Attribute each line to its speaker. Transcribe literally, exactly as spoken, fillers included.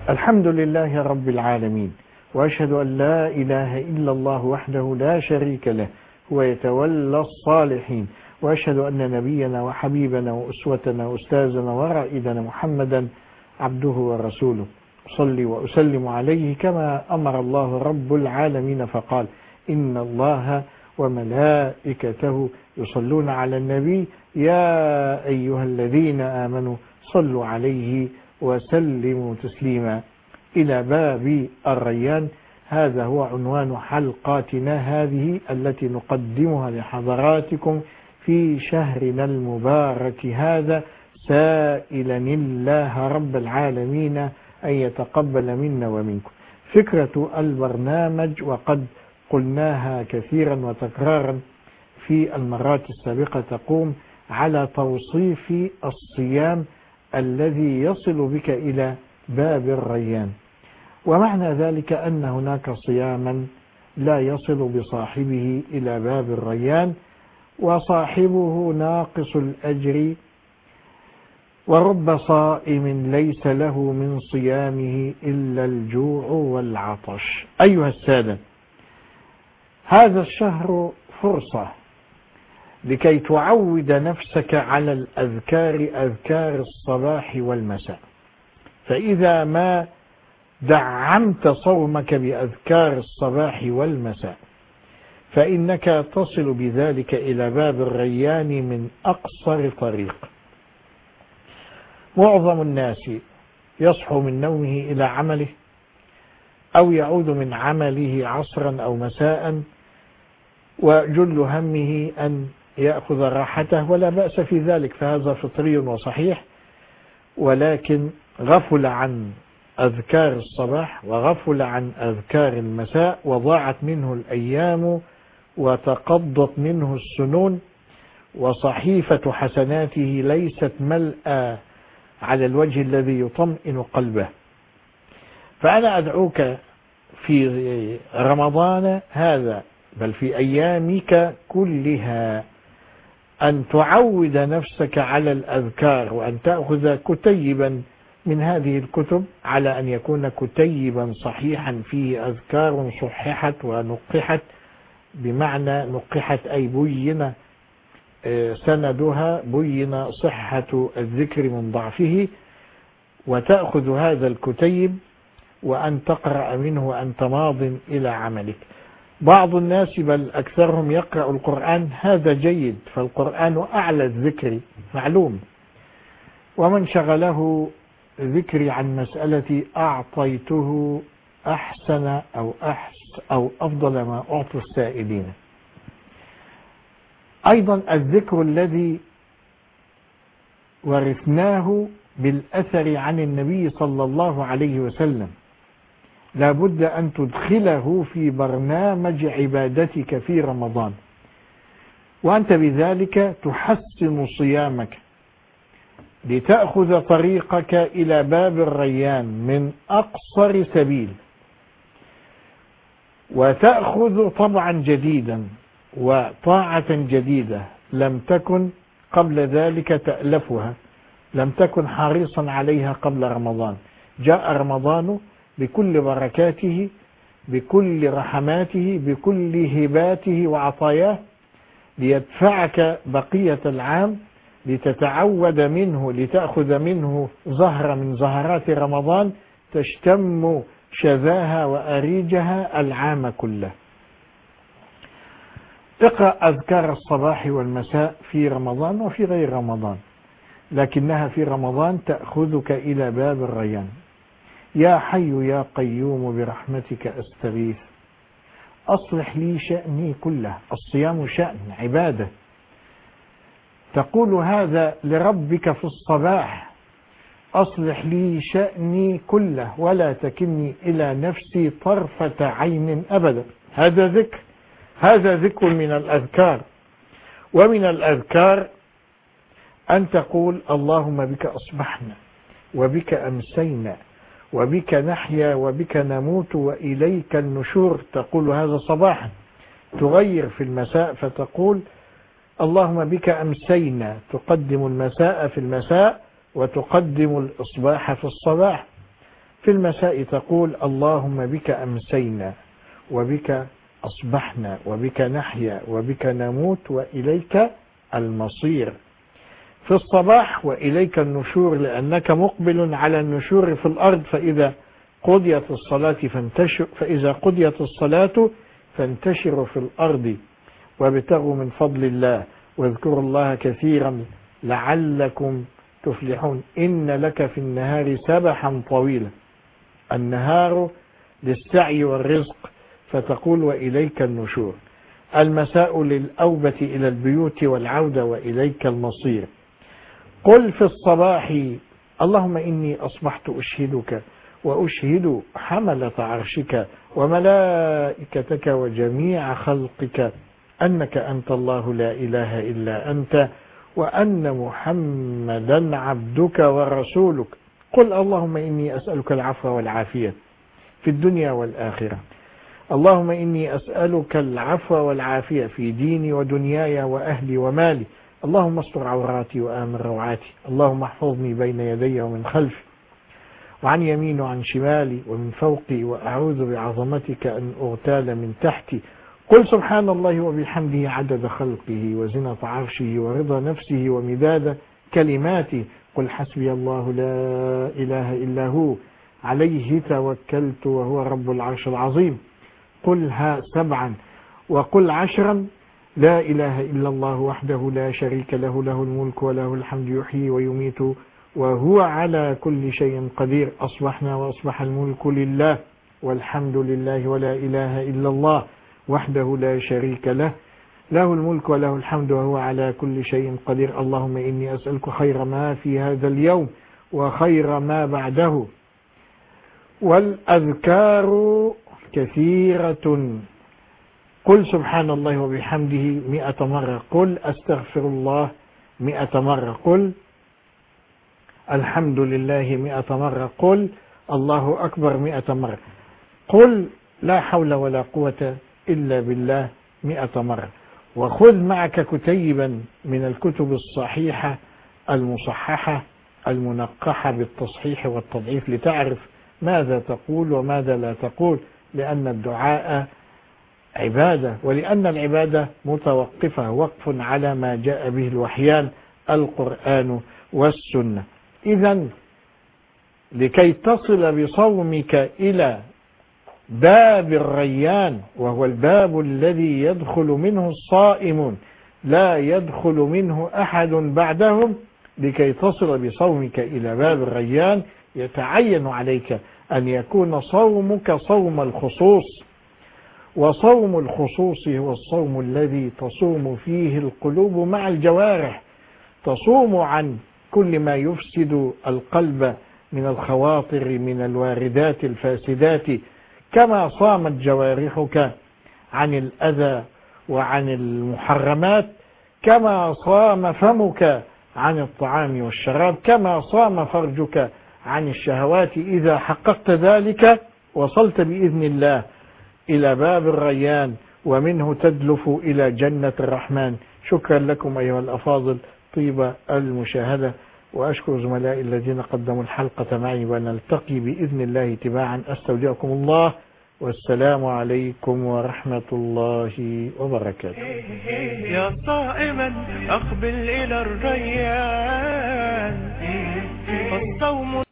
Speaker 1: الحمد لله رب العالمين، وأشهد أن لا إله إلا الله وحده لا شريك له، هو يتولى الصالحين. وأشهد أن نبينا وحبيبنا وأسوتنا وأستاذنا ورائدنا محمدا عبده ورسوله، صلي وأسلم عليه كما أمر الله رب العالمين فقال: إن الله وملائكته يصلون على النبي يا أيها الذين آمنوا صلوا عليه وسلموا تسليما. إلى باب الريان، هذا هو عنوان حلقاتنا هذه التي نقدمها لحضراتكم في شهرنا المبارك هذا، سائلا الله رب العالمين أن يتقبل منا ومنكم. فكرة البرنامج، وقد قلناها كثيرا وتكرارا في المرات السابقة، تقوم على توصيف الصيام الذي يصل بك إلى باب الريان. ومعنى ذلك أن هناك صياما لا يصل بصاحبه إلى باب الريان، وصاحبه ناقص الأجر، ورب صائم ليس له من صيامه إلا الجوع والعطش. أيها السادة، هذا الشهر فرصة لكي تعود نفسك على الأذكار، أذكار الصباح والمساء. فإذا ما دعمت صومك بأذكار الصباح والمساء فإنك تصل بذلك إلى باب الريان من أقصر طريق. معظم الناس يصحو من نومه إلى عمله، أو يعود من عمله عصرا أو مساء، وجل همه أن يأخذ راحته، ولا بأس في ذلك، فهذا فطري وصحيح، ولكن غفل عن أذكار الصباح وغفل عن أذكار المساء، وضاعت منه الأيام وتقضت منه السنون، وصحيفة حسناته ليست ملأى على الوجه الذي يطمئن قلبه. فأنا أدعوك في رمضان هذا، بل في أيامك كلها، أن تعود نفسك على الأذكار، وأن تأخذ كتيبا من هذه الكتب، على أن يكون كتيبا صحيحا فيه أذكار صححت ونقحت، بمعنى نقحت أي بين سندها، بين صحة الذكر من ضعفه، وتأخذ هذا الكتيب وأن تقرأ منه وأنت ماض إلى عملك. بعض الناس بل أكثرهم يقرأ القرآن، هذا جيد، فالقرآن أعلى الذكر معلوم. ومن شغله ذكري عن مسألة أعطيته أحسن أو أحسن أو أفضل ما أعطي السائلين. أيضا الذكر الذي ورثناه بالأثر عن النبي صلى الله عليه وسلم لا بد أن تدخله في برنامج عبادتك في رمضان، وأنت بذلك تحسن صيامك لتأخذ طريقك إلى باب الريان من أقصر سبيل، وتأخذ طبعا جديدا وطاعة جديدة لم تكن قبل ذلك تألفها، لم تكن حريصا عليها قبل رمضان. جاء رمضان بكل بركاته، بكل رحماته، بكل هباته وعطاياه، ليدفعك بقية العام لتتعود منه، لتأخذ منه زهرة من زهرات رمضان تشتم شذاها وأريجها العام كله. اقرأ أذكار الصباح والمساء في رمضان وفي غير رمضان، لكنها في رمضان تأخذك إلى باب الريان. يا حي يا قيوم برحمتك أستغيث أصلح لي شأني كله. الصيام شأن، عبادة، تقول هذا لربك في الصباح: أصلح لي شأني كله ولا تكلني إلى نفسي طرفة عين أبدا. هذا ذكر، هذا ذكر من الأذكار. ومن الأذكار أن تقول: اللهم بك أصبحنا وبك أمسينا وبك نحيا وبك نموت وإليك النشور. تقول هذا صباحا. تغير في المساء فتقول: اللهم بك أمسينا، تقدم المساء في المساء وتقدم الإصباح في الصباح. في المساء تقول اللهم بك أمسينا وبك أصبحنا وبك نحيا وبك نموت وإليك المصير. في الصباح وإليك النشور، لأنك مقبل على النشور في الأرض، فإذا قضيت الصلاة فانتشر فإذا قضيت الصلاة فانتشروا في الأرض وابتغوا من فضل الله واذكروا الله كثيرا لعلكم تفلحون. إن لك في النهار سبحا طويلا. النهار للسعي والرزق، فتقول وإليك النشور. المساء للأوبة إلى البيوت والعودة وإليك المصير. قل في الصباح اللهم إني أصبحت أشهدك وأشهد حملة عرشك وملائكتك وجميع خلقك أنك أنت الله لا إله إلا أنت وأن محمدا عبدك ورسولك. قل اللهم إني أسألك العفو والعافية في الدنيا والآخرة. اللهم إني أسألك العفو والعافية في ديني ودنياي وأهلي ومالي. اللهم استر عوراتي وآمن روعاتي. اللهم احفظني بين يدي ومن خلفي وعن يمين وعن شمالي ومن فوقي، وأعوذ بعظمتك أن أغتال من تحتي. قل سبحان الله وبحمده عدد خلقه وزنة عرشه ورضا نفسه ومداد كلماته. قل حسبي الله لا إله إلا هو عليه توكلت وهو رب العرش العظيم. قلها سبعا وقل عشرا لا إله إلا الله وحده لا شريك له له الملك وله الحمد يحيي ويميت وهو على كل شيء قدير. أصبحنا وأصبح الملك لله والحمد لله ولا إله إلا الله وحده لا شريك له له الملك وله الحمد وهو على كل شيء قدير. اللهم إني أسألك خير ما في هذا اليوم وخير ما بعده. والأذكار كثيرة. قل سبحان الله وبحمده مئة مرة. قل أستغفر الله مئة مرة. قل الحمد لله مئة مرة. قل الله أكبر مئة مرة. قل لا حول ولا قوة إلا بالله مئة مرة. وخذ معك كتيبا من الكتب الصحيحة المصححة المنقحة بالتصحيح والتضعيف لتعرف ماذا تقول وماذا لا تقول، لأن الدعاء عبادة، ولأن العبادة متوقفة وقف على ما جاء به الوحيان القرآن والسنة. إذن لكي تصل بصومك إلى باب الريان، وهو الباب الذي يدخل منه الصائمون لا يدخل منه أحد بعدهم، لكي تصل بصومك إلى باب الريان يتعين عليك أن يكون صومك صوم الخصوص. وصوم الخصوص هو الصوم الذي تصوم فيه القلوب مع الجوارح، تصوم عن كل ما يفسد القلب من الخواطر من الواردات الفاسدات، كما صامت جوارحك عن الأذى وعن المحرمات، كما صام فمك عن الطعام والشراب، كما صام فرجك عن الشهوات. إذا حققت ذلك وصلت بإذن الله إلى باب الريان، ومنه تدلف إلى جنة الرحمن. شكرا لكم أيها الأفاضل طيب المشاهدة، وأشكر زملائي الذين قدموا الحلقة معي، ونلتقي بإذن الله تباعا. أستودعكم الله، والسلام عليكم ورحمة الله وبركاته.
Speaker 2: يا صائما أقبل إلى الريان، فالصوم